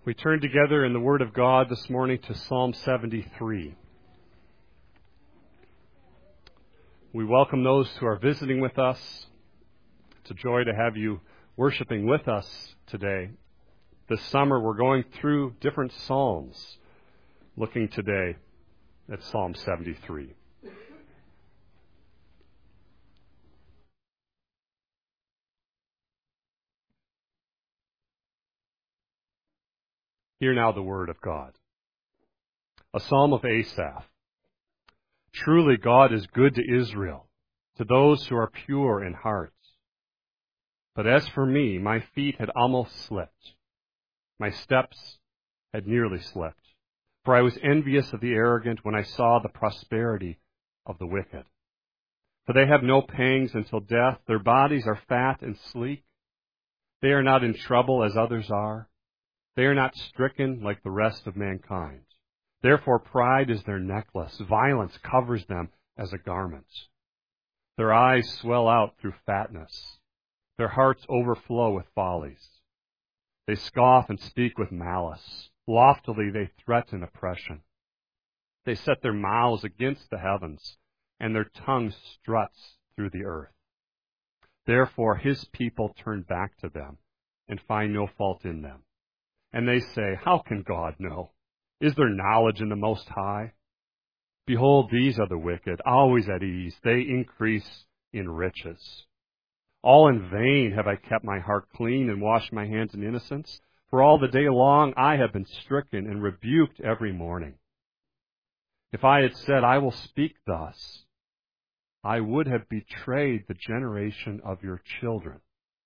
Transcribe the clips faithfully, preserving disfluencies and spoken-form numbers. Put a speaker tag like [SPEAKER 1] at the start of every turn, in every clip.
[SPEAKER 1] We turn together in the Word of God this morning to Psalm seventy-three. We welcome those who are visiting with us. It's a joy to have you worshiping with us today. This summer we're going through different psalms, looking today at Psalm seventy-three. Hear now the word of God. A psalm of Asaph. Truly God is good to Israel, to those who are pure in heart. But as for me, my feet had almost slipped. My steps had nearly slipped. For I was envious of the arrogant when I saw the prosperity of the wicked. For they have no pangs until death. Their bodies are fat and sleek. They are not in trouble as others are. They are not stricken like the rest of mankind. Therefore pride is their necklace. Violence covers them as a garment. Their eyes swell out through fatness. Their hearts overflow with follies. They scoff and speak with malice. Loftily they threaten oppression. They set their mouths against the heavens, and their tongue struts through the earth. Therefore his people turn back to them and find no fault in them. And they say, how can God know? Is there knowledge in the Most High? Behold, these are the wicked, always at ease. They increase in riches. All in vain have I kept my heart clean and washed my hands in innocence. For all the day long I have been stricken and rebuked every morning. If I had said, I will speak thus, I would have betrayed the generation of your children.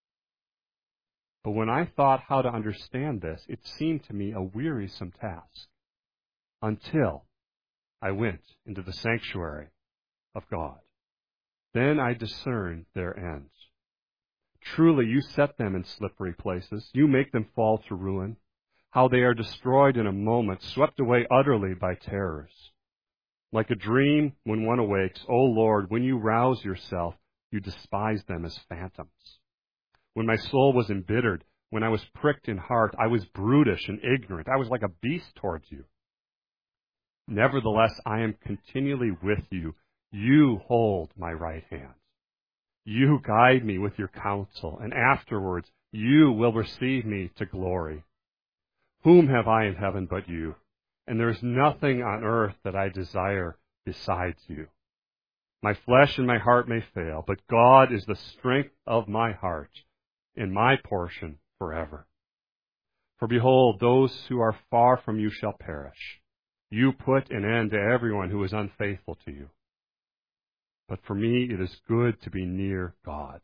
[SPEAKER 1] But when I thought how to understand this, it seemed to me a wearisome task, until I went into the sanctuary of God. Then I discerned their ends. Truly you set them in slippery places. You make them fall to ruin. How they are destroyed in a moment, swept away utterly by terrors. Like a dream when one awakes, O Lord, when you rouse yourself, you despise them as phantoms. When my soul was embittered, when I was pricked in heart, I was brutish and ignorant. I was like a beast towards you. Nevertheless, I am continually with you. You hold my right hand. You guide me with your counsel, and afterwards you will receive me to glory. Whom have I in heaven but you? And there is nothing on earth that I desire besides you. My flesh and my heart may fail, but God is the strength of my heart and my portion forever. For behold, those who are far from you shall perish. You put an end to everyone who is unfaithful to you. But for me it is good to be near God.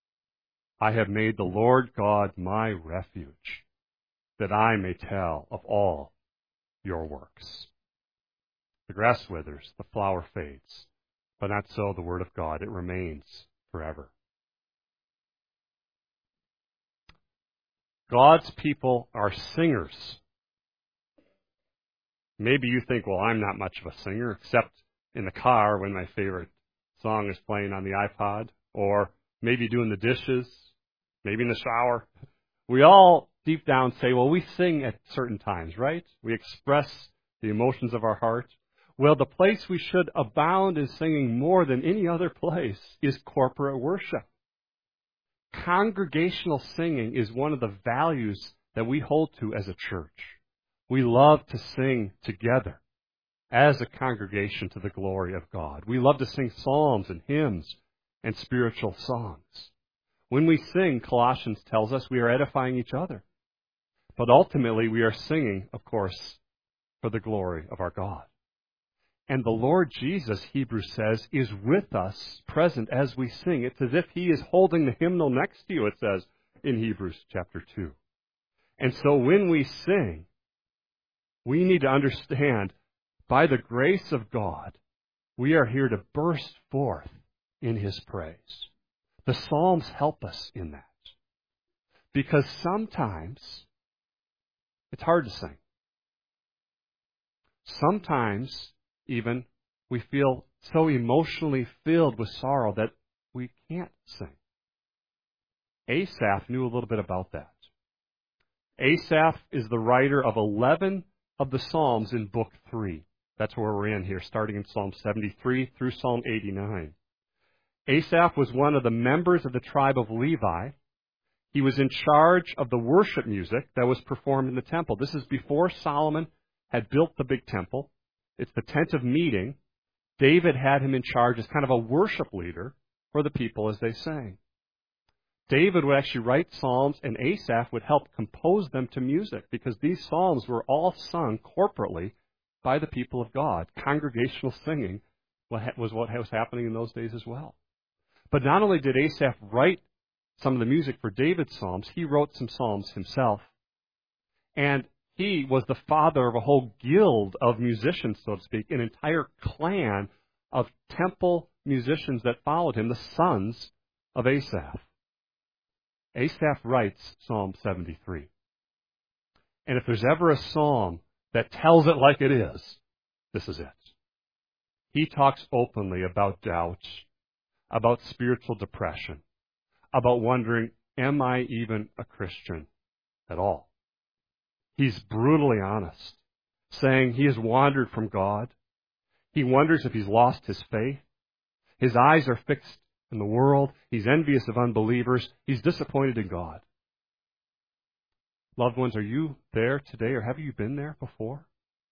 [SPEAKER 1] I have made the Lord God my refuge, that I may tell of all your works. The grass withers, the flower fades, but not so the word of God. It remains forever. God's people are singers. Maybe you think, well, I'm not much of a singer, except in the car when my favorite song is playing on the iPod, or maybe doing the dishes, maybe in the shower. We all deep down say, well, we sing at certain times, right? We express the emotions of our heart. Well, the place we should abound in singing more than any other place is corporate worship. Congregational singing is one of the values that we hold to as a church. We love to sing together as a congregation to the glory of God. We love to sing psalms and hymns and spiritual songs. When we sing, Colossians tells us we are edifying each other. But ultimately, we are singing, of course, for the glory of our God. And the Lord Jesus, Hebrews says, is with us, present as we sing. It's as if He is holding the hymnal next to you, it says in Hebrews chapter two. And so when we sing, we need to understand, by the grace of God, we are here to burst forth in His praise. The Psalms help us in that. Because sometimes it's hard to sing. Sometimes even we feel so emotionally filled with sorrow that we can't sing. Asaph knew a little bit about that. Asaph is the writer of eleven of the Psalms in Book three. That's where we're in here, starting in Psalm seventy-three through Psalm eighty-nine. Asaph was one of the members of the tribe of Levi. He was in charge of the worship music that was performed in the temple. This is before Solomon had built the big temple. It's the tent of meeting. David had him in charge as kind of a worship leader for the people as they sang. David would actually write psalms, and Asaph would help compose them to music, because these psalms were all sung corporately by the people of God. Congregational singing was what was happening in those days as well. But not only did Asaph write some of the music for David's psalms, he wrote some psalms himself. And he was the father of a whole guild of musicians, so to speak, an entire clan of temple musicians that followed him, the sons of Asaph. Asaph writes Psalm seventy-three. And if there's ever a psalm that tells it like it is, this is it. He talks openly about doubt, about spiritual depression, about wondering, am I even a Christian at all? He's brutally honest, saying he has wandered from God. He wonders if he's lost his faith. His eyes are fixed in the world. He's envious of unbelievers. He's disappointed in God. Loved ones, are you there today, or have you been there before?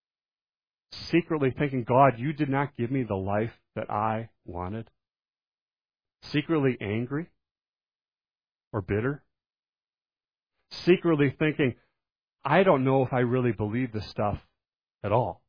[SPEAKER 1] Secretly thinking, God, you did not give me the life that I wanted. Secretly angry or bitter. Secretly thinking, I don't know if I really believe this stuff at all.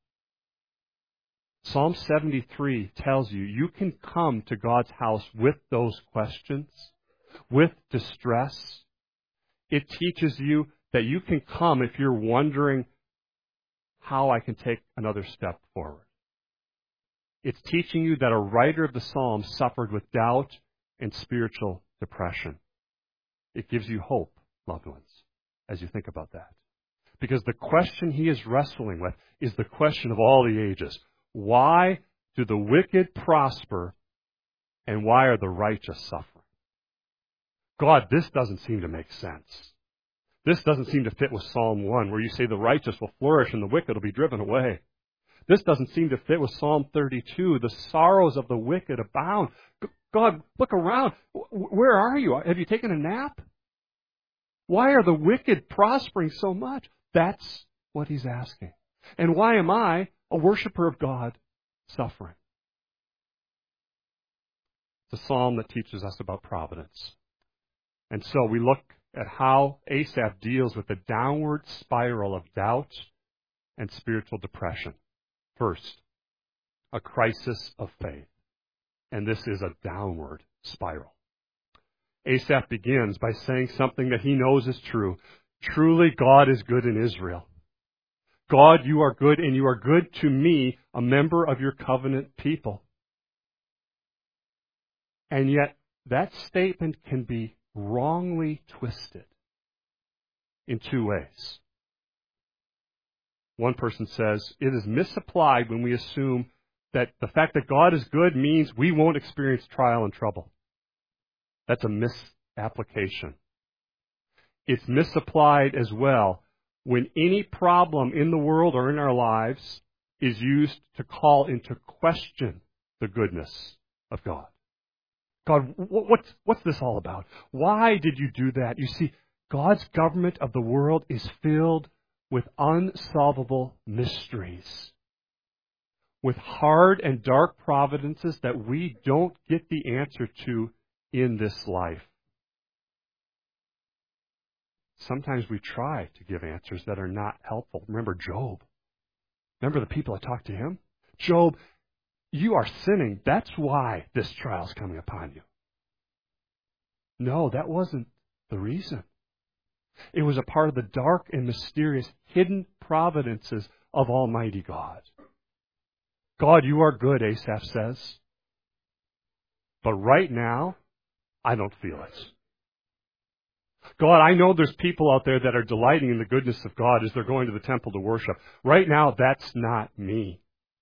[SPEAKER 1] Psalm seventy-three tells you you can come to God's house with those questions, with distress. It teaches you that you can come if you're wondering how I can take another step forward. It's teaching you that a writer of the Psalms suffered with doubt and spiritual depression. It gives you hope, loved ones, as you think about that. Because the question he is wrestling with is the question of all the ages. Why do the wicked prosper, and why are the righteous suffering? God, this doesn't seem to make sense. This doesn't seem to fit with Psalm one, where you say the righteous will flourish and the wicked will be driven away. This doesn't seem to fit with Psalm thirty-two. The sorrows of the wicked abound. God, look around. Where are you? Have you taken a nap? Why are the wicked prospering so much? That's what he's asking. And why am I, a worshiper of God, suffering? It's a psalm that teaches us about providence. And so we look at how Asaph deals with the downward spiral of doubt and spiritual depression. First, a crisis of faith. And this is a downward spiral. Asaph begins by saying something that he knows is true. Truly, God is good in Israel. God, you are good, and you are good to me, a member of your covenant people. And yet, that statement can be wrongly twisted in two ways. One person says, it is misapplied when we assume that the fact that God is good means we won't experience trial and trouble. That's a misapplication. It's misapplied as well when any problem in the world or in our lives is used to call into question the goodness of God. God, what's, what's this all about? Why did you do that? You see, God's government of the world is filled with unsolvable mysteries, with hard and dark providences that we don't get the answer to in this life. Sometimes we try to give answers that are not helpful. Remember Job. Remember the people that talked to him? Job, you are sinning. That's why this trial is coming upon you. No, that wasn't the reason. It was a part of the dark and mysterious hidden providences of Almighty God. God, you are good, Asaph says. But right now, I don't feel it. God, I know there's people out there that are delighting in the goodness of God as they're going to the temple to worship. Right now, that's not me.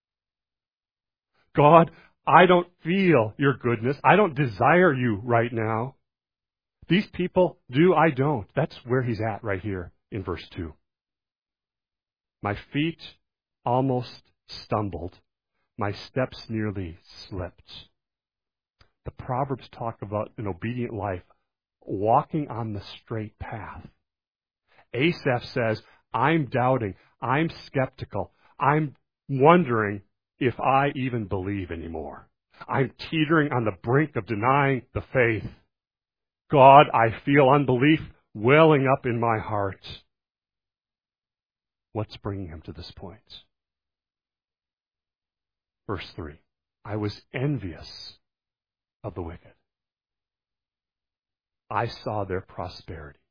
[SPEAKER 1] God, I don't feel your goodness. I don't desire you right now. These people do, I don't. That's where he's at right here in verse two. My feet almost stumbled. My steps nearly slipped. The Proverbs talk about an obedient life, walking on the straight path. Asaph says, I'm doubting, I'm skeptical, I'm wondering if I even believe anymore. I'm teetering on the brink of denying the faith. God, I feel unbelief welling up in my heart. What's bringing him to this point? Verse three, I was envious of the wicked. I saw their prosperity.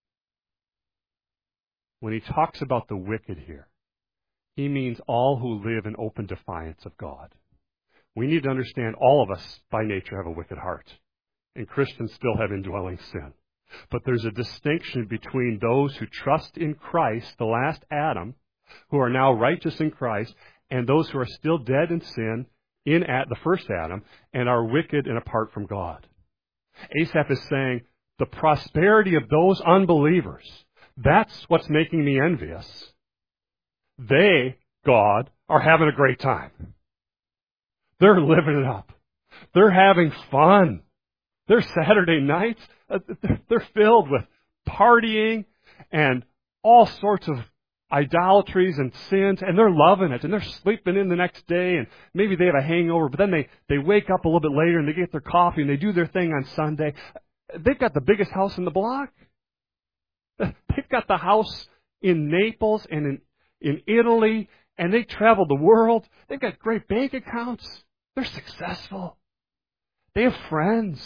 [SPEAKER 1] When he talks about the wicked here, he means all who live in open defiance of God. We need to understand all of us by nature have a wicked heart, and Christians still have indwelling sin. But there's a distinction between those who trust in Christ, the last Adam, who are now righteous in Christ, and those who are still dead in sin in at the first Adam and are wicked and apart from God. Asaph is saying the prosperity of those unbelievers, that's what's making me envious. They, God, are having a great time. They're living it up. They're having fun. Their Saturday nights, they're filled with partying and all sorts of idolatries and sins, and they're loving it, and they're sleeping in the next day, and maybe they have a hangover, but then they, they wake up a little bit later, and they get their coffee, and they do their thing on Sunday. They've got the biggest house in the block. They've got the house in Naples and in, in Italy, and they travel the world. They've got great bank accounts. They're successful. They have friends.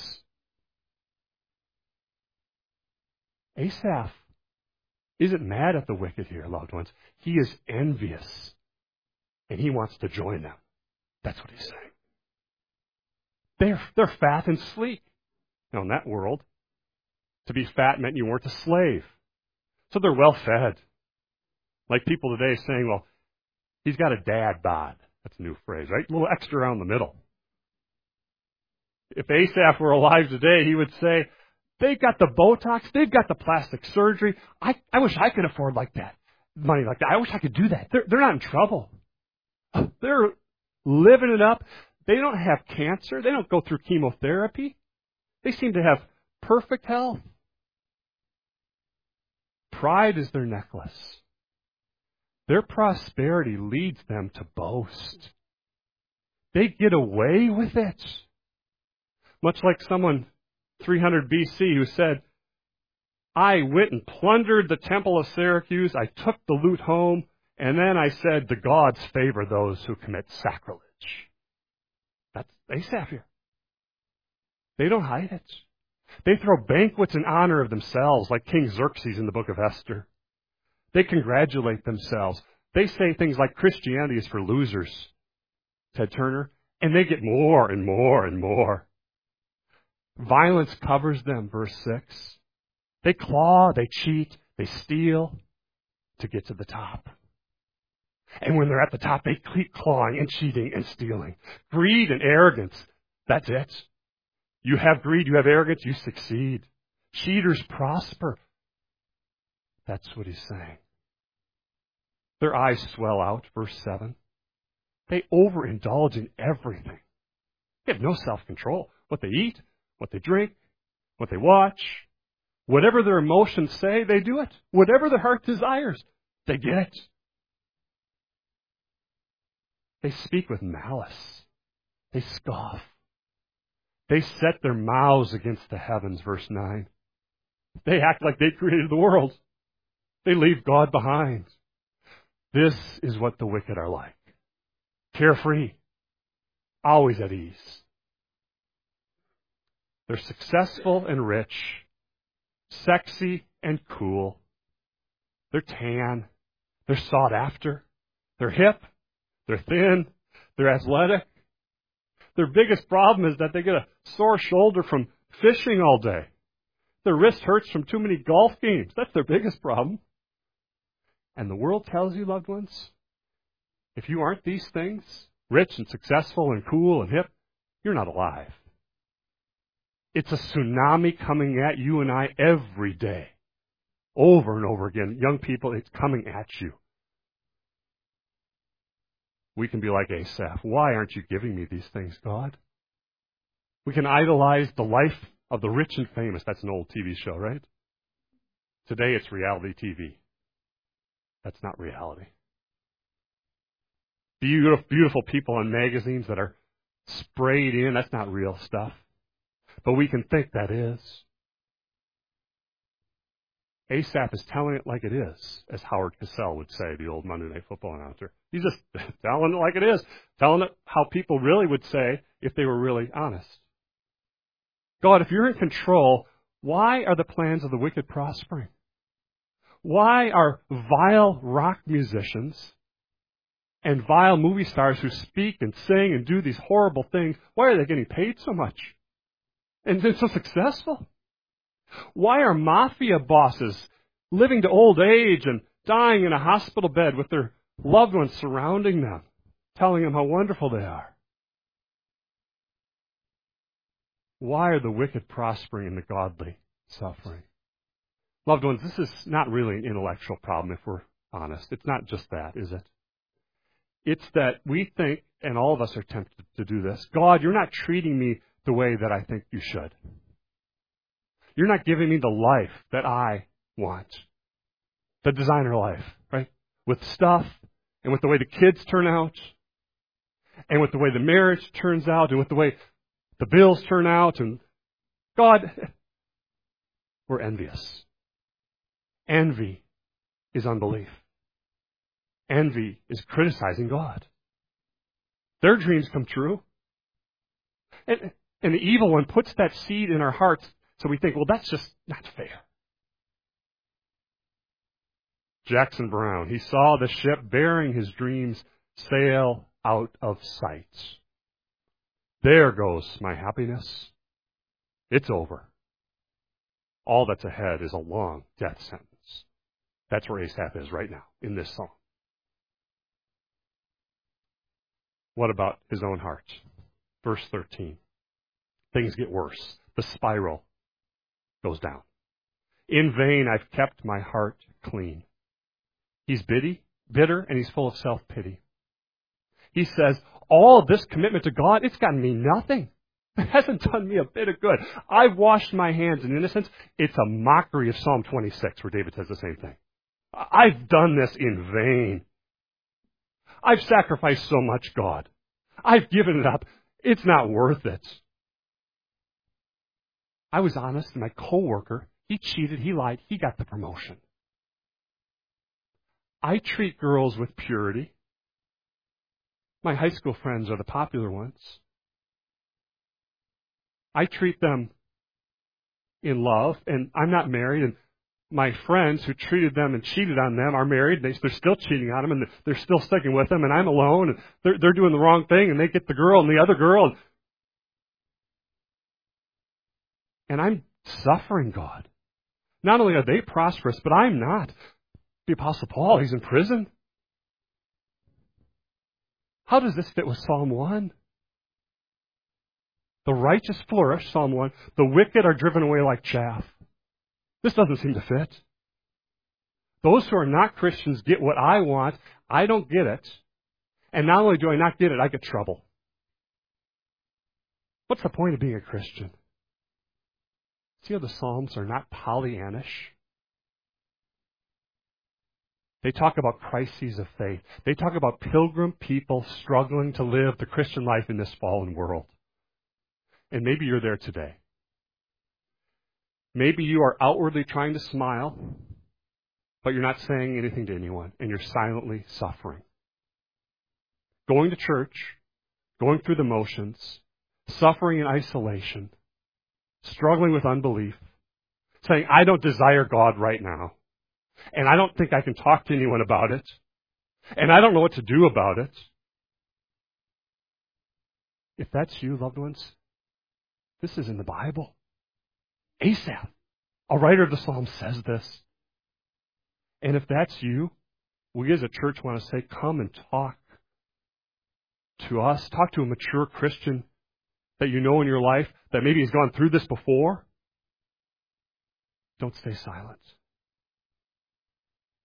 [SPEAKER 1] Asaph isn't mad at the wicked here, loved ones. He is envious, and he wants to join them. That's what he's saying. They're, they're fat and sleek. Now, in that world, to be fat meant you weren't a slave. So they're well fed. Like people today saying, well, he's got a dad bod. That's a new phrase, right? A little extra around the middle. If Asaph were alive today, he would say, they've got the Botox, they've got the plastic surgery. I, I wish I could afford like that. Money like that. I wish I could do that. They're, they're not in trouble. They're living it up. They don't have cancer. They don't go through chemotherapy. They seem to have perfect health. Pride is their necklace. Their prosperity leads them to boast. They get away with it. Much like someone three hundred B C who said, I went and plundered the temple of Syracuse, I took the loot home, and then I said, the gods favor those who commit sacrilege. That's Asaph here. They don't hide it. They throw banquets in honor of themselves, like King Xerxes in the book of Esther. They congratulate themselves. They say things like Christianity is for losers, Ted Turner, and they get more and more and more. Violence covers them, verse six. They claw, they cheat, they steal to get to the top. And when they're at the top, they keep clawing and cheating and stealing. Greed and arrogance, that's it. You have greed, you have arrogance, you succeed. Cheaters prosper. That's what he's saying. Their eyes swell out, verse seven. They overindulge in everything. They have no self-control. What they eat, what they drink, what they watch, whatever their emotions say, they do it. Whatever their heart desires, they get it. They speak with malice. They scoff. They set their mouths against the heavens, verse nine. They act like they created the world. They leave God behind. This is what the wicked are like. Carefree. Always at ease. They're successful and rich. Sexy and cool. They're tan. They're sought after. They're hip. They're thin. They're athletic. Their biggest problem is that they get a sore shoulder from fishing all day. Their wrist hurts from too many golf games. That's their biggest problem. And the world tells you, loved ones, if you aren't these things, rich and successful and cool and hip, you're not alive. It's a tsunami coming at you and I every day. over and over again. Young people, it's coming at you. We can be like Asaph. Why aren't you giving me these things, God? We can idolize the life of the rich and famous. That's an old T V show, right? Today it's reality T V. That's not reality. Beautiful, beautiful people on magazines that are sprayed in, that's not real stuff. But we can think that is. Asaph is telling it like it is, as Howard Cosell would say, the old Monday Night Football announcer. He's just telling it like it is, telling it how people really would say if they were really honest. God, if you're in control, why are the plans of the wicked prospering? Why are vile rock musicians and vile movie stars who speak and sing and do these horrible things, why are they getting paid so much? And they're so successful? Why are mafia bosses living to old age and dying in a hospital bed with their loved ones surrounding them, telling them how wonderful they are? Why are the wicked prospering and the godly suffering? Loved ones, this is not really an intellectual problem, if we're honest. It's not just that, is it? It's that we think, and all of us are tempted to do this, God, you're not treating me the way that I think you should. You're not giving me the life that I want. The designer life, right? With stuff, and with the way the kids turn out, and with the way the marriage turns out, and with the way the bills turn out, and God, we're envious. Envy is unbelief. Envy is criticizing God. Their dreams come true. And, and the evil one puts that seed in our hearts, so we think, well, that's just not fair. Jackson Brown, he saw the ship bearing his dreams sail out of sight. There goes my happiness. It's over. All that's ahead is a long death sentence. That's where Asaph is right now in this song. What about his own heart? Verse thirteen. Things get worse. The spiral goes down. In vain I've kept my heart clean. He's bitty, bitter, and he's full of self-pity. He says, all of this commitment to God, it's gotten me nothing. It hasn't done me a bit of good. I've washed my hands in innocence. It's a mockery of Psalm twenty-six, where David says the same thing. I've done this in vain. I've sacrificed so much, God. I've given it up. It's not worth it. I was honest, and my coworker, he cheated, he lied, he got the promotion. I treat girls with purity. My high school friends are the popular ones. I treat them in love, and I'm not married, and my friends who treated them and cheated on them are married. They, they're still cheating on them, and they're still sticking with them, and I'm alone, and they're, they're doing the wrong thing, and they get the girl and the other girl. And I'm suffering, God. Not only are they prosperous, but I'm not. The Apostle Paul, he's in prison. How does this fit with Psalm one? The righteous flourish, Psalm one. The wicked are driven away like chaff. This doesn't seem to fit. Those who are not Christians get what I want. I don't get it. And not only do I not get it, I get trouble. What's the point of being a Christian? See how the Psalms are not Pollyannish? They talk about crises of faith. They talk about pilgrim people struggling to live the Christian life in this fallen world. And maybe you're there today. Maybe you are outwardly trying to smile, but you're not saying anything to anyone, and you're silently suffering. Going to church, going through the motions, suffering in isolation, struggling with unbelief, saying, I don't desire God right now, and I don't think I can talk to anyone about it, and I don't know what to do about it. If that's you, loved ones, this is in the Bible. Asaph, a writer of the Psalms, says this. And if that's you, we as a church want to say, come and talk to us. Talk to a mature Christian that you know in your life that maybe has gone through this before. Don't stay silent.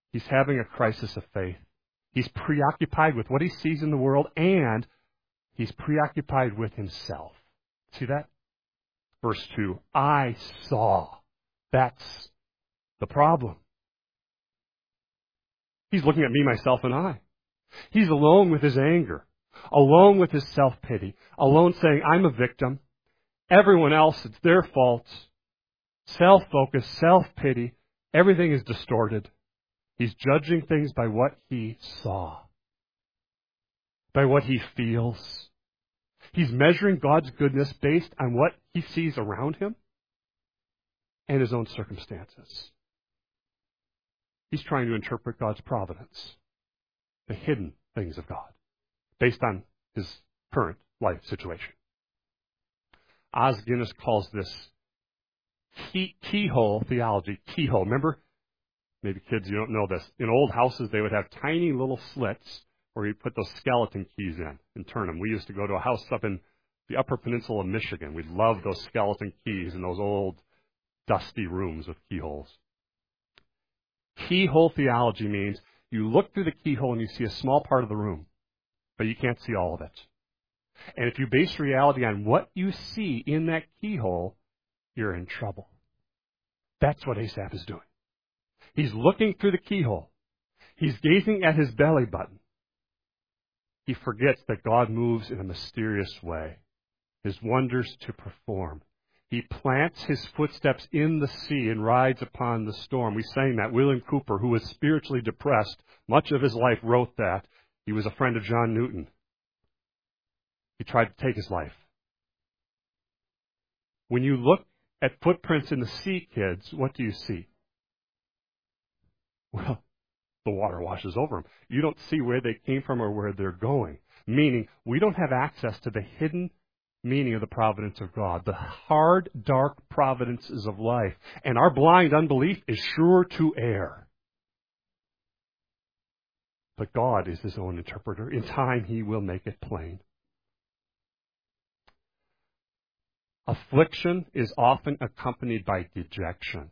[SPEAKER 1] He's having a crisis of faith. He's preoccupied with what he sees in the world, and he's preoccupied with himself. See that? Verse two, I saw. That's the problem. He's looking at me, myself, and I. He's alone with his anger, alone with his self-pity, alone saying, I'm a victim. Everyone else, it's their fault. Self-focus, self-pity, everything is distorted. He's judging things by what he saw, by what he feels. He's measuring God's goodness based on what he sees around him and his own circumstances. He's trying to interpret God's providence, the hidden things of God, based on his current life situation. Os Guinness calls this key, keyhole theology. Keyhole. Remember, maybe kids, you don't know this. In old houses, they would have tiny little slits where you put those skeleton keys in and turn them. We used to go to a house up in the Upper Peninsula of Michigan. We loved those skeleton keys in those old dusty rooms with keyholes. Keyhole theology means you look through the keyhole and you see a small part of the room, but you can't see all of it. And if you base reality on what you see in that keyhole, you're in trouble. That's what Asaph is doing. He's looking through the keyhole. He's gazing at his belly button. He forgets that God moves in a mysterious way, his wonders to perform. He plants his footsteps in the sea and rides upon the storm. We sang that. William Cooper, who was spiritually depressed, much of his life wrote that. He was a friend of John Newton. He tried to take his life. When you look at footprints in the sea, kids, what do you see? Well, the water washes over them. You don't see where they came from or where they're going. Meaning, we don't have access to the hidden meaning of the providence of God, the hard, dark providences of life. And our blind unbelief is sure to err. But God is his own interpreter. In time, he will make it plain. Affliction is often accompanied by dejection.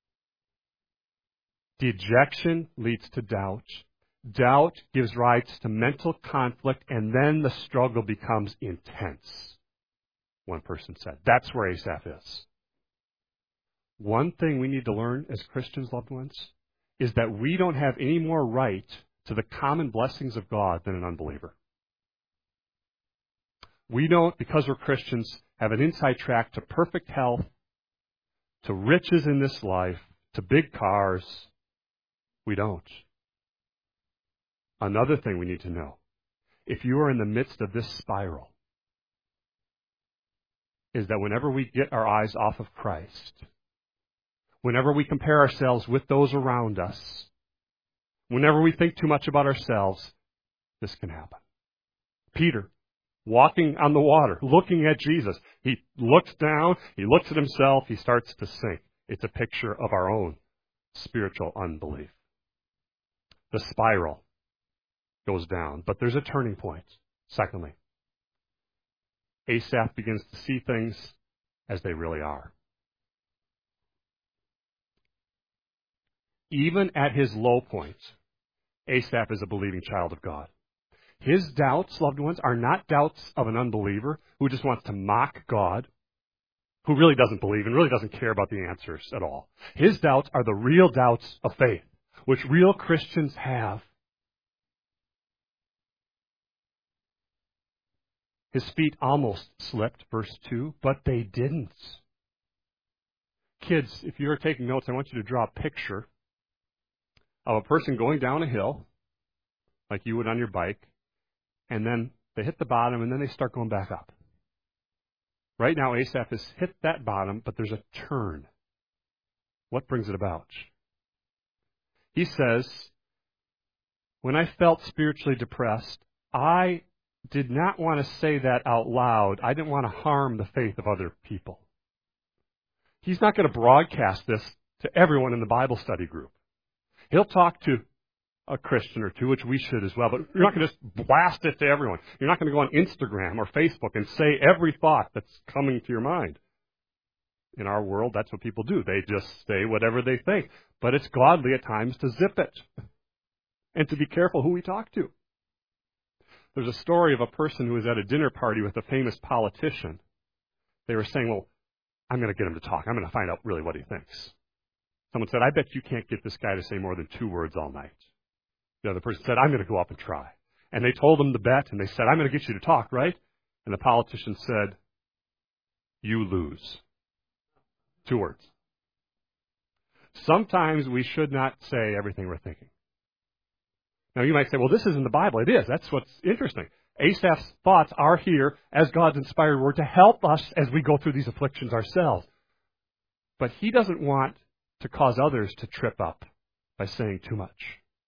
[SPEAKER 1] Dejection leads to doubt. Doubt gives rise to mental conflict, and then the struggle becomes intense. One person said. That's where Asaph is. One thing we need to learn as Christians, loved ones, is that we don't have any more right to the common blessings of God than an unbeliever. We don't, because we're Christians, have an inside track to perfect health, to riches in this life, to big cars. We don't. Another thing we need to know, if you are in the midst of this spiral, is that whenever we get our eyes off of Christ, whenever we compare ourselves with those around us, whenever we think too much about ourselves, this can happen. Peter, walking on the water, looking at Jesus, he looks down, he looks at himself, he starts to sink. It's a picture of our own spiritual unbelief. The spiral goes down, but there's a turning point. Secondly, Asaph begins to see things as they really are. Even at his low point, Asaph is a believing child of God. His doubts, loved ones, are not doubts of an unbeliever who just wants to mock God, who really doesn't believe and really doesn't care about the answers at all. His doubts are the real doubts of faith, which real Christians have. His feet almost slipped, verse two, but they didn't. Kids, if you're taking notes, I want you to draw a picture of a person going down a hill, like you would on your bike, and then they hit the bottom, and then they start going back up. Right now, Asaph has hit that bottom, but there's a turn. What brings it about? He says, when I felt spiritually depressed, I did not want to say that out loud. I didn't want to harm the faith of other people. He's not going to broadcast this to everyone in the Bible study group. He'll talk to a Christian or two, which we should as well, but you're not going to just blast it to everyone. You're not going to go on Instagram or Facebook and say every thought that's coming to your mind. In our world, that's what people do. They just say whatever they think. But it's godly at times to zip it and to be careful who we talk to. There's a story of a person who was at a dinner party with a famous politician. They were saying, well, I'm going to get him to talk. I'm going to find out really what he thinks. Someone said, I bet you can't get this guy to say more than two words all night. The other person said, I'm going to go up and try. And they told him the bet, and they said, I'm going to get you to talk, right? And the politician said, you lose. Two words. Sometimes we should not say everything we're thinking. Now you might say, well, this isn't the Bible. It is. That's what's interesting. Asaph's thoughts are here as God's inspired word to help us as we go through these afflictions ourselves. But he doesn't want to cause others to trip up by saying too much.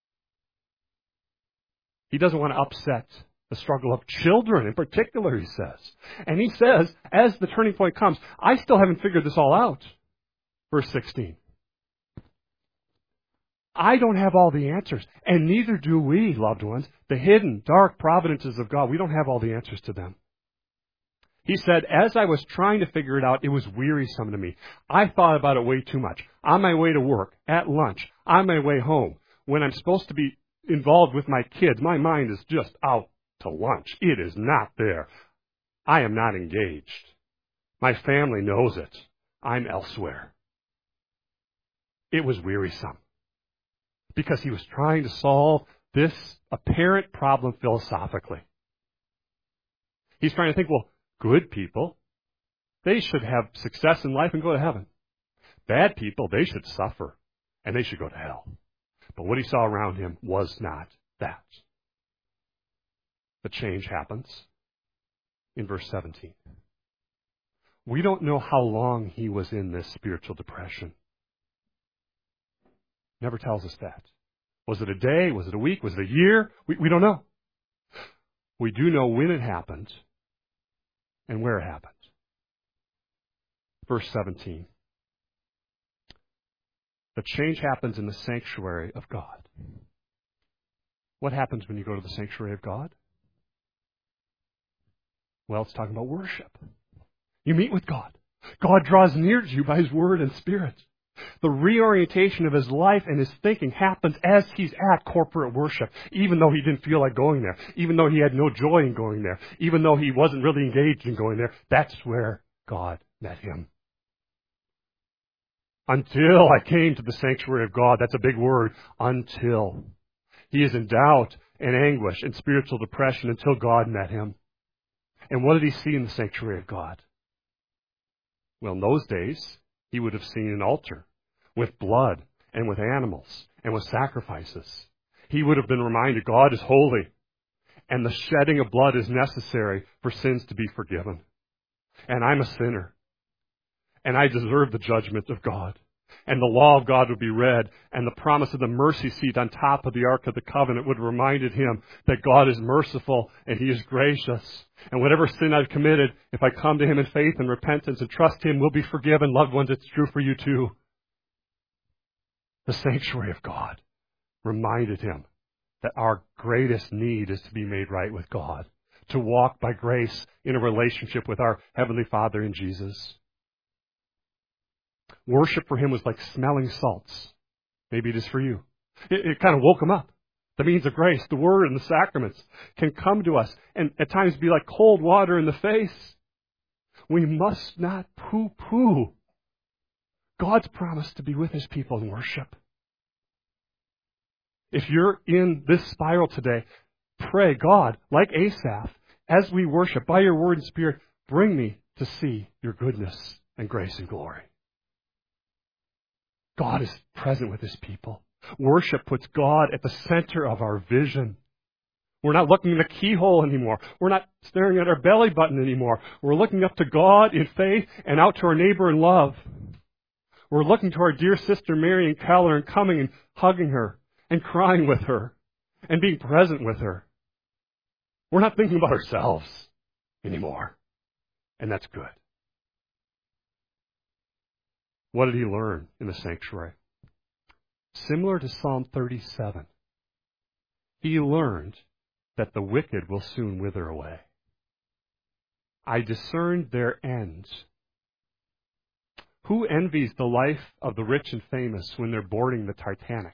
[SPEAKER 1] He doesn't want to upset the struggle of children in particular, he says. And he says, as the turning point comes, I still haven't figured this all out. Verse sixteen. I don't have all the answers, and neither do we, loved ones. The hidden, dark providences of God, we don't have all the answers to them. He said, as I was trying to figure it out, it was wearisome to me. I thought about it way too much. On my way to work, at lunch, on my way home, when I'm supposed to be involved with my kids, my mind is just out to lunch. It is not there. I am not engaged. My family knows it. I'm elsewhere. It was wearisome because he was trying to solve this apparent problem philosophically. He's trying to think, well, good people, they should have success in life and go to heaven. Bad people, they should suffer and they should go to hell. But what he saw around him was not that. The change happens in verse seventeen. We don't know how long he was in this spiritual depression. Never tells us that. Was it a day? Was it a week? Was it a year? We, we don't know. We do know when it happened and where it happened. Verse seventeen. The change happens in the sanctuary of God. What happens when you go to the sanctuary of God? Well, it's talking about worship. You meet with God. God draws near to you by His Word and Spirit. The reorientation of his life and his thinking happens as he's at corporate worship, even though he didn't feel like going there, even though he had no joy in going there, even though he wasn't really engaged in going there. That's where God met him. Until I came to the sanctuary of God. That's a big word. Until. He is in doubt and anguish and spiritual depression until God met him. And what did he see in the sanctuary of God? Well, in those days, he would have seen an altar with blood and with animals and with sacrifices. He would have been reminded God is holy and the shedding of blood is necessary for sins to be forgiven. And I'm a sinner. And I deserve the judgment of God. And the law of God would be read, and the promise of the mercy seat on top of the Ark of the Covenant would have reminded him that God is merciful and He is gracious. And whatever sin I've committed, if I come to Him in faith and repentance and trust Him, will be forgiven. Loved ones, it's true for you too. The sanctuary of God reminded him that our greatest need is to be made right with God, to walk by grace in a relationship with our Heavenly Father in Jesus. Worship for him was like smelling salts. Maybe it is for you. It, it kind of woke him up. The means of grace, the Word and the sacraments can come to us and at times be like cold water in the face. We must not poo-poo God's promise to be with His people in worship. If you're in this spiral today, pray, God, like Asaph, as we worship by Your Word and Spirit, bring me to see Your goodness and grace and glory. God is present with His people. Worship puts God at the center of our vision. We're not looking in the keyhole anymore. We're not staring at our belly button anymore. We're looking up to God in faith and out to our neighbor in love. We're looking to our dear sister Mary in Keller and coming and hugging her and crying with her and being present with her. We're not thinking about ourselves anymore. And that's good. What did he learn in the sanctuary? Similar to Psalm thirty-seven, he learned that the wicked will soon wither away. I discerned their ends. Who envies the life of the rich and famous when they're boarding the Titanic?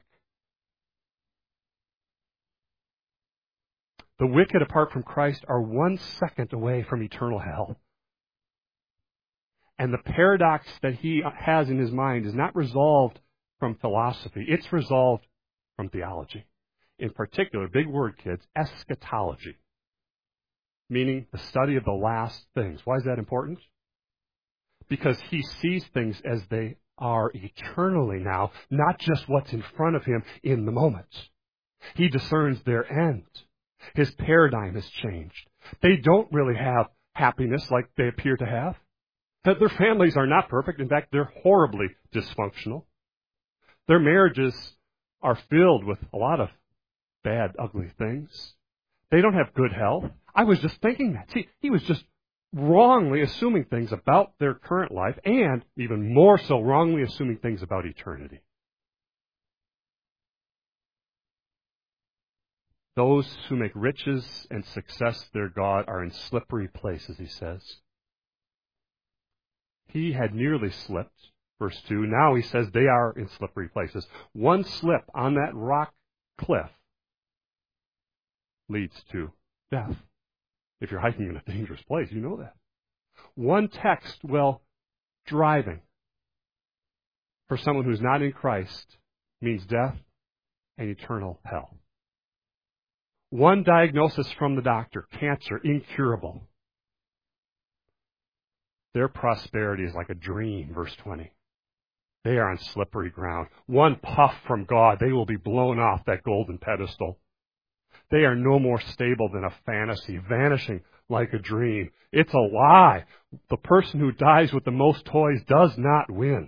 [SPEAKER 1] The wicked, apart from Christ, are one second away from eternal hell. And the paradox that he has in his mind is not resolved from philosophy. It's resolved from theology. In particular, big word, kids, eschatology. Meaning the study of the last things. Why is that important? Because he sees things as they are eternally now, not just what's in front of him in the moment. He discerns their end. His paradigm has changed. They don't really have happiness like they appear to have. That their families are not perfect. In fact, they're horribly dysfunctional. Their marriages are filled with a lot of bad, ugly things. They don't have good health. I was just thinking that. See, he was just wrongly assuming things about their current life, and even more so, wrongly assuming things about eternity. Those who make riches and success their God are in slippery places, he says. He had nearly slipped, verse two. Now he says they are in slippery places. One slip on that rock cliff leads to death. If you're hiking in a dangerous place, you know that. One text, well, driving for someone who's not in Christ means death and eternal hell. One diagnosis from the doctor, cancer, incurable. Their prosperity is like a dream, verse twenty. They are on slippery ground. One puff from God, they will be blown off that golden pedestal. They are no more stable than a fantasy, vanishing like a dream. It's a lie. The person who dies with the most toys does not win.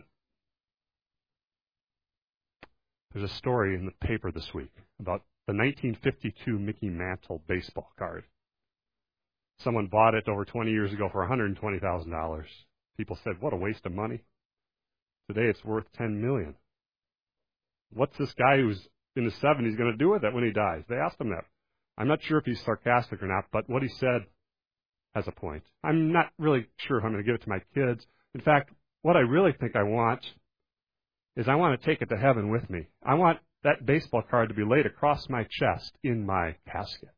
[SPEAKER 1] There's a story in the paper this week about the nineteen fifty-two Mickey Mantle baseball card. Someone bought it over twenty years ago for one hundred twenty thousand dollars. People said, what a waste of money. Today it's worth ten million dollars. What's this guy who's in his seventies going to do with it when he dies? They asked him that. I'm not sure if he's sarcastic or not, but what he said has a point. I'm not really sure if I'm going to give it to my kids. In fact, what I really think I want is I want to take it to heaven with me. I want that baseball card to be laid across my chest in my casket.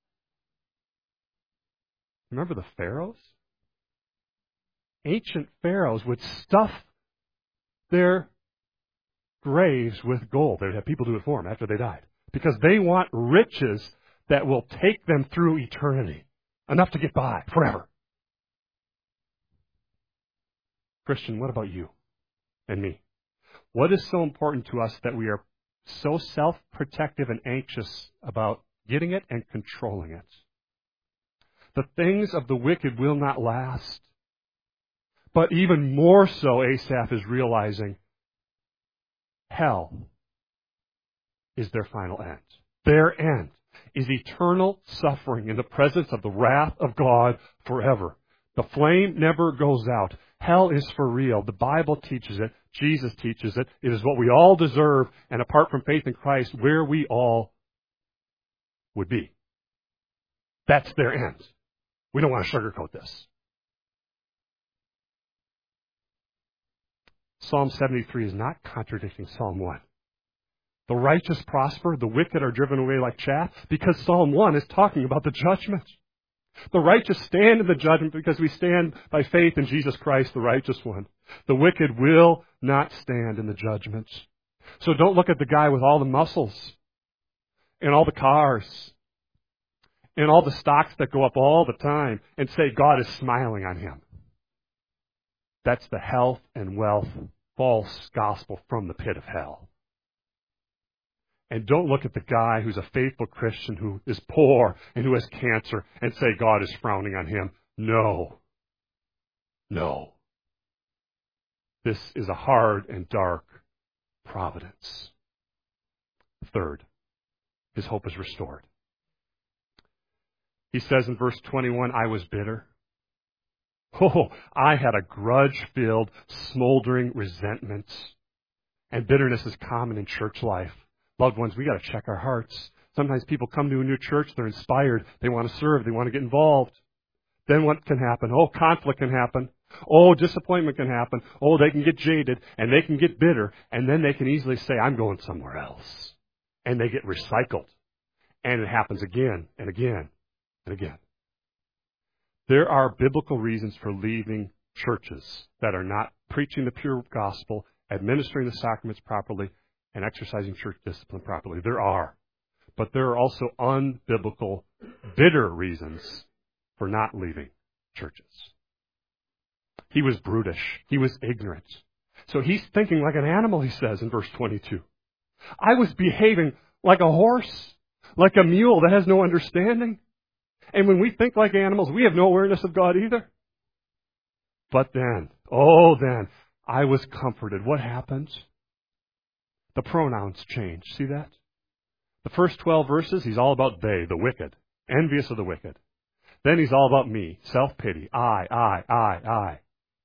[SPEAKER 1] Remember the pharaohs? Ancient pharaohs would stuff their graves with gold. They'd have people do it for them after they died. Because they want riches that will take them through eternity. Enough to get by forever. Christian, what about you and me? What is so important to us that we are so self-protective and anxious about getting it and controlling it? The things of the wicked will not last. But even more so, Asaph is realizing hell is their final end. Their end is eternal suffering in the presence of the wrath of God forever. The flame never goes out. Hell is for real. The Bible teaches it. Jesus teaches it. It is what we all deserve, and apart from faith in Christ, where we all would be. That's their end. We don't want to sugarcoat this. Psalm seventy-three is not contradicting Psalm one. The righteous prosper, the wicked are driven away like chaff, because Psalm one is talking about the judgment. The righteous stand in the judgment because we stand by faith in Jesus Christ, the righteous one. The wicked will not stand in the judgment. So don't look at the guy with all the muscles and all the cars and all the stocks that go up all the time and say God is smiling on him. That's the health and wealth false gospel from the pit of hell. And don't look at the guy who's a faithful Christian who is poor and who has cancer and say God is frowning on him. No. No. This is a hard and dark providence. Third, his hope is restored. He says in verse twenty-one, I was bitter. Oh, I had a grudge-filled, smoldering resentment. And bitterness is common in church life. Loved ones, we got to check our hearts. Sometimes people come to a new church, they're inspired, they want to serve, they want to get involved. Then what can happen? Oh, conflict can happen. Oh, disappointment can happen. Oh, they can get jaded and they can get bitter, and then they can easily say, I'm going somewhere else. And they get recycled. And it happens again and again and again. There are biblical reasons for leaving churches that are not preaching the pure gospel, administering the sacraments properly, and exercising church discipline properly. There are. But there are also unbiblical, bitter reasons for not leaving churches. He was brutish. He was ignorant. So he's thinking like an animal, he says in verse twenty-two. I was behaving like a horse, like a mule that has no understanding. And when we think like animals, we have no awareness of God either. But then, oh then, I was comforted. What happened? The pronouns change. See that? The first twelve verses, he's all about they, the wicked, envious of the wicked. Then he's all about me, self-pity, I, I, I, I.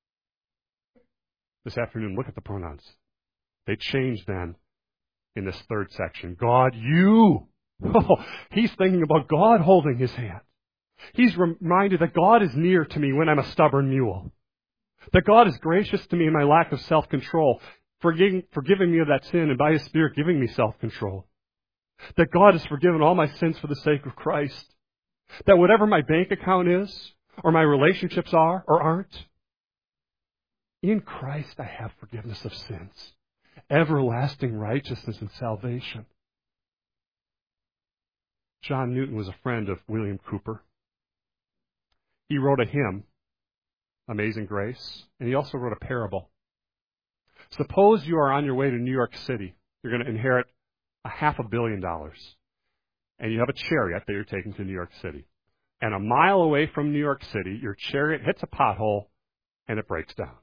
[SPEAKER 1] This afternoon, look at the pronouns. They change then in this third section. God, you. Oh, he's thinking about God holding his hand. He's reminded that God is near to me when I'm a stubborn mule. That God is gracious to me in my lack of self-control, forgiving, forgiving me of that sin, and by his Spirit giving me self-control. That God has forgiven all my sins for the sake of Christ. That whatever my bank account is, or my relationships are or aren't, in Christ I have forgiveness of sins, everlasting righteousness and salvation. John Newton was a friend of William Cowper. He wrote a hymn, Amazing Grace, and he also wrote a parable. Suppose you are on your way to New York City. You're going to inherit a half a billion dollars. And you have a chariot that you're taking to New York City. And a mile away from New York City, your chariot hits a pothole and it breaks down.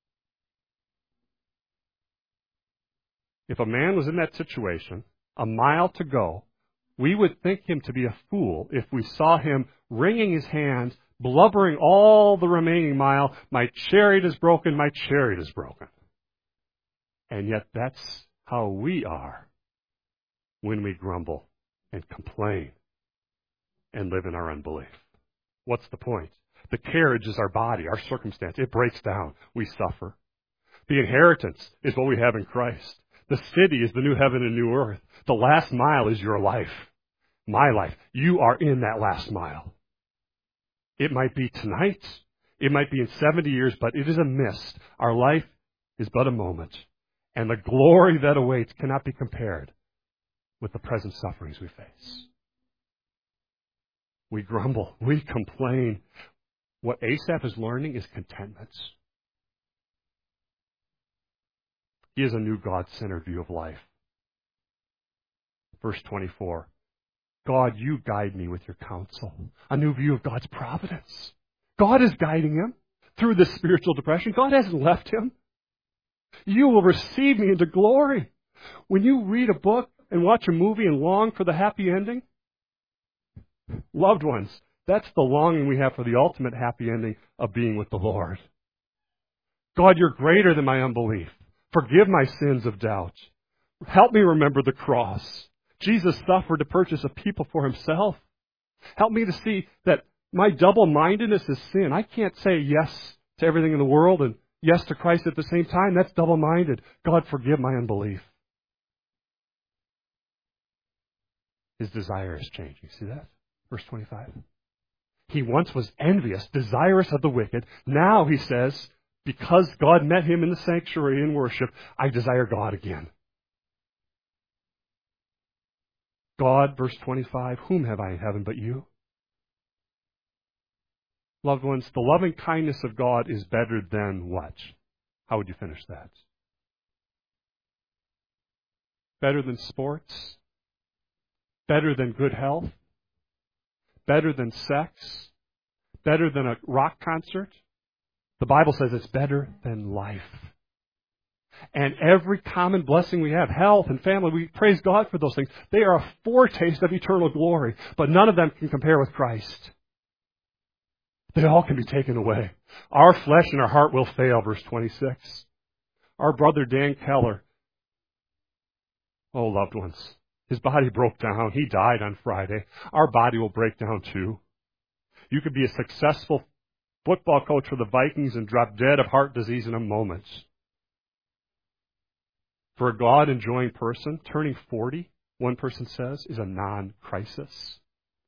[SPEAKER 1] If a man was in that situation, a mile to go, we would think him to be a fool if we saw him wringing his hands, blubbering all the remaining mile, my chariot is broken, my chariot is broken. And yet that's how we are when we grumble and complain and live in our unbelief. What's the point? The carriage is our body, our circumstance. It breaks down. We suffer. The inheritance is what we have in Christ. The city is the new heaven and new earth. The last mile is your life. My life. You are in that last mile. It might be tonight. It might be in seventy years, but it is a mist. Our life is but a moment. And the glory that awaits cannot be compared with the present sufferings we face. We grumble. We complain. What Asaph is learning is contentment. He has a new God-centered view of life. Verse twenty-four. God, you guide me with your counsel. A new view of God's providence. God is guiding him through this spiritual depression. God hasn't left him. You will receive me into glory. When you read a book and watch a movie and long for the happy ending, loved ones, that's the longing we have for the ultimate happy ending of being with the Lord. God, you're greater than my unbelief. Forgive my sins of doubt. Help me remember the cross. Jesus suffered to purchase a people for himself. Help me to see that my double-mindedness is sin. I can't say yes to everything in the world and yes to Christ at the same time. That's double-minded. God, forgive my unbelief. His desire is changing. See that? Verse twenty-five. He once was envious, desirous of the wicked. Now, he says, because God met him in the sanctuary in worship, I desire God again. God, verse twenty-five, whom have I in heaven but you? Loved ones, the loving kindness of God is better than what? How would you finish that? Better than sports? Better than good health? Better than sex? Better than a rock concert? The Bible says it's better than life. And every common blessing we have, health and family, we praise God for those things. They are a foretaste of eternal glory, but none of them can compare with Christ. They all can be taken away. Our flesh and our heart will fail, verse twenty-six. Our brother Dan Keller, oh, loved ones, his body broke down. He died on Friday. Our body will break down too. You could be a successful football coach for the Vikings and dropped dead of heart disease in a moment. For a God-enjoying person, turning forty, one person says, is a non-crisis.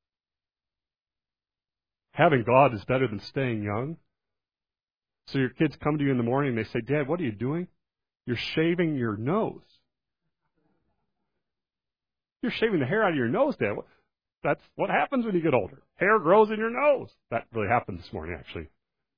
[SPEAKER 1] Having God is better than staying young. So your kids come to you in the morning and they say, Dad, what are you doing? You're shaving your nose. You're shaving the hair out of your nose, Dad. That's what happens when you get older. Hair grows in your nose. That really happened this morning, actually.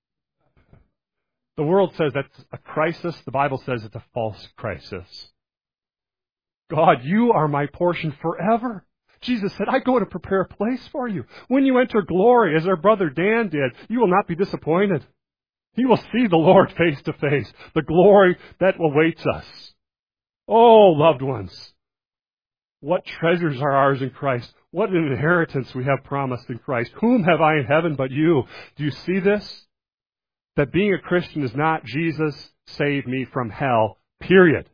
[SPEAKER 1] The world says that's a crisis. The Bible says it's a false crisis. God, you are my portion forever. Jesus said, I go to prepare a place for you. When you enter glory, as our brother Dan did, you will not be disappointed. You will see the Lord face to face, the glory that awaits us. Oh, loved ones, what treasures are ours in Christ. What an inheritance we have promised in Christ. Whom have I in heaven but you? Do you see this? That being a Christian is not Jesus saved me from hell, period.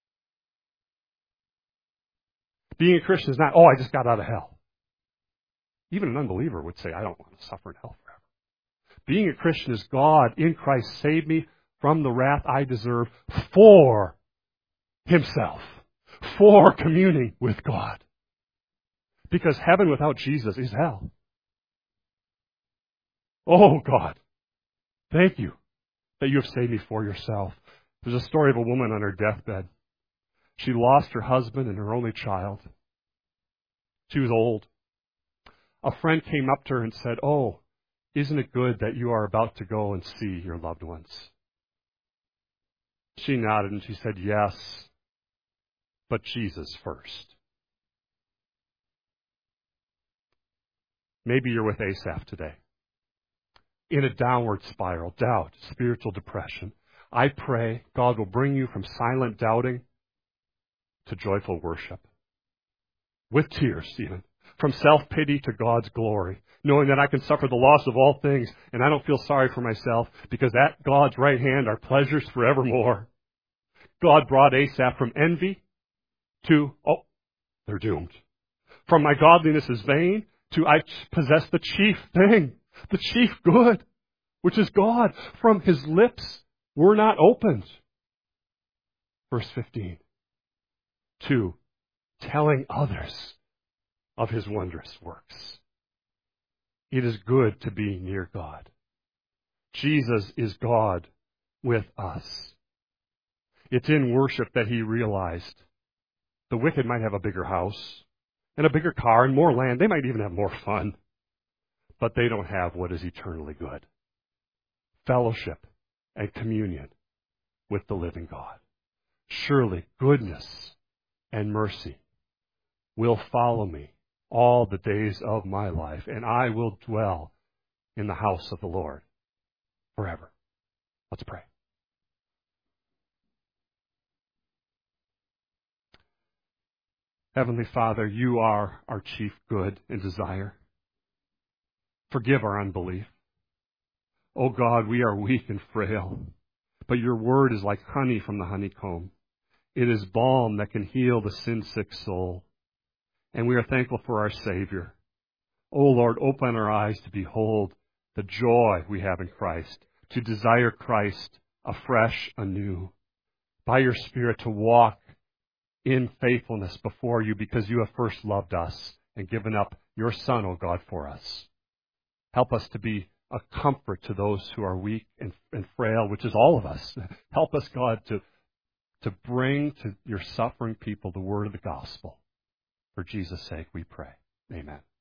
[SPEAKER 1] Being a Christian is not, oh, I just got out of hell. Even an unbeliever would say, I don't want to suffer in hell forever. Being a Christian is God in Christ saved me from the wrath I deserve for Himself, for communing with God. Because heaven without Jesus is hell. Oh, God, thank you that you have saved me for yourself. There's a story of a woman on her deathbed. She lost her husband and her only child. She was old. A friend came up to her and said, oh, isn't it good that you are about to go and see your loved ones? She nodded and she said, yes, but Jesus first. Maybe you're with Asaph today. In a downward spiral, doubt, spiritual depression. I pray God will bring you from silent doubting to joyful worship. With tears, even. From self-pity to God's glory. Knowing that I can suffer the loss of all things, and I don't feel sorry for myself, because at God's right hand are pleasures forevermore. God brought Asaph from envy to, oh, they're doomed. From my godliness is vain to I possess the chief thing, the chief good, which is God. From his lips were not opened. Verse fifteen. To telling others of his wondrous works. It is good to be near God. Jesus is God with us. It's in worship that he realized the wicked might have a bigger house and a bigger car and more land. They might even have more fun. But they don't have what is eternally good. Fellowship and communion with the living God. Surely goodness and mercy will follow me all the days of my life, and I will dwell in the house of the Lord forever. Let's pray. Heavenly Father, you are our chief good and desire. Forgive our unbelief. Oh God, we are weak and frail, but your word is like honey from the honeycomb. It is balm that can heal the sin-sick soul. And we are thankful for our Savior. Oh Lord, open our eyes to behold the joy we have in Christ, to desire Christ afresh, anew. By your Spirit to walk in faithfulness before you because you have first loved us and given up your Son, O God, for us. Help us to be a comfort to those who are weak and, and frail, which is all of us. Help us, God, to, to bring to your suffering people the word of the gospel. For Jesus' sake we pray. Amen.